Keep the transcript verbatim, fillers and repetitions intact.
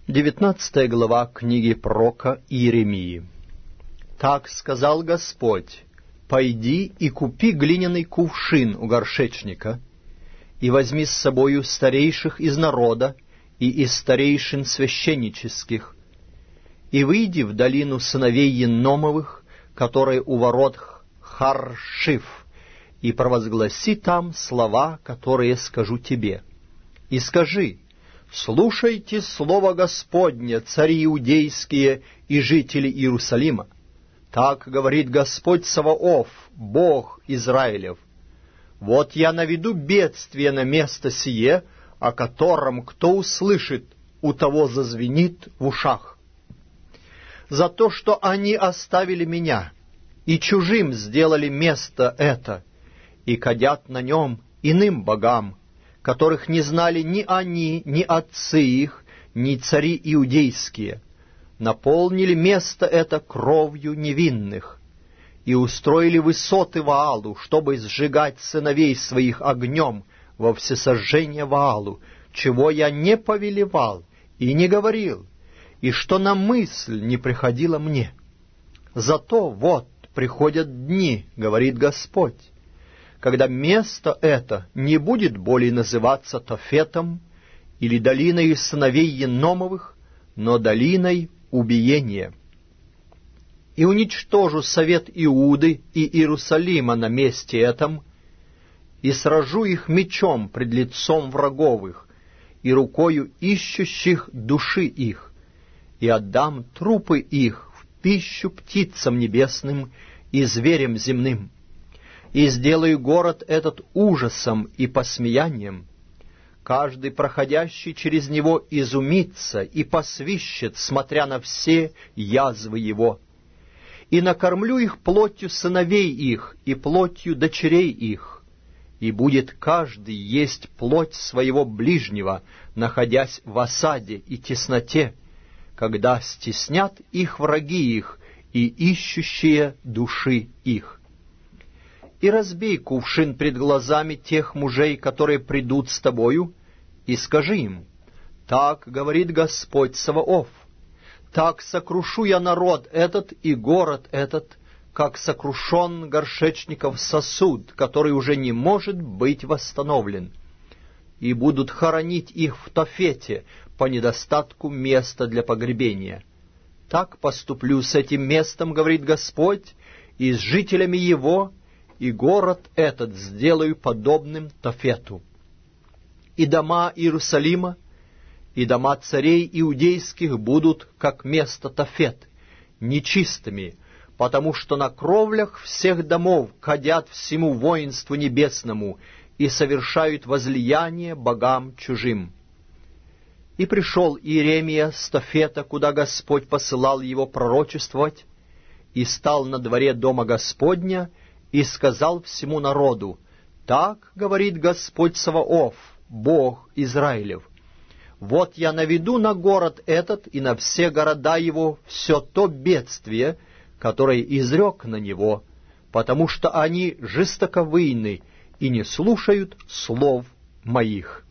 Девятнадцатая глава книги пророка Иеремии. «Так сказал Господь: пойди и купи глиняный кувшин у горшечника, и возьми с собою старейших из народа и из старейшин священнических, и выйди в долину сыновей Еномовых, которые у ворот Харшиф, и провозгласи там слова, которые скажу тебе. И скажи: слушайте слово Господне, цари иудейские и жители Иерусалима. Так говорит Господь Саваоф, Бог Израилев: вот я наведу бедствие на место сие, о котором кто услышит, у того зазвенит в ушах. За то, что они оставили меня, и чужим сделали место это, и кадят на нем иным богам, которых не знали ни они, ни отцы их, ни цари иудейские, наполнили место это кровью невинных, и устроили высоты Ваалу, чтобы сжигать сыновей своих огнем во всесожжение Ваалу, чего я не повелевал и не говорил, и что на мысль не приходило мне. Зато вот приходят дни, говорит Господь, когда место это не будет более называться Тофетом или долиной сыновей Еномовых, но долиной убиения. И уничтожу совет Иуды и Иерусалима на месте этом, и сражу их мечом пред лицом враговых и рукою ищущих души их, и отдам трупы их в пищу птицам небесным и зверям земным, и сделаю город этот ужасом и посмеянием. Каждый, проходящий через него, изумится и посвищет, смотря на все язвы его. И накормлю их плотью сыновей их и плотью дочерей их, и будет каждый есть плоть своего ближнего, находясь в осаде и тесноте, когда стеснят их враги их и ищущие души их. И разбей кувшин пред глазами тех мужей, которые придут с тобою, и скажи им: так говорит Господь Саваоф, так сокрушу я народ этот и город этот, как сокрушен горшечников сосуд, который уже не может быть восстановлен, и будут хоронить их в Тофете по недостатку места для погребения. Так поступлю с этим местом, говорит Господь, и с жителями его, и город этот сделаю подобным Тофету. И дома Иерусалима, и дома царей иудейских будут, как место Тофет, нечистыми, потому что на кровлях всех домов кадят всему воинству небесному и совершают возлияние богам чужим. И пришел Иеремия с Тофета, куда Господь посылал его пророчествовать, и стал на дворе дома Господня, и сказал всему народу: так говорит Господь Саваоф, Бог Израилев: вот я наведу на город этот и на все города его все то бедствие, которое изрек на него, потому что они жестоковыйны и не слушают слов моих».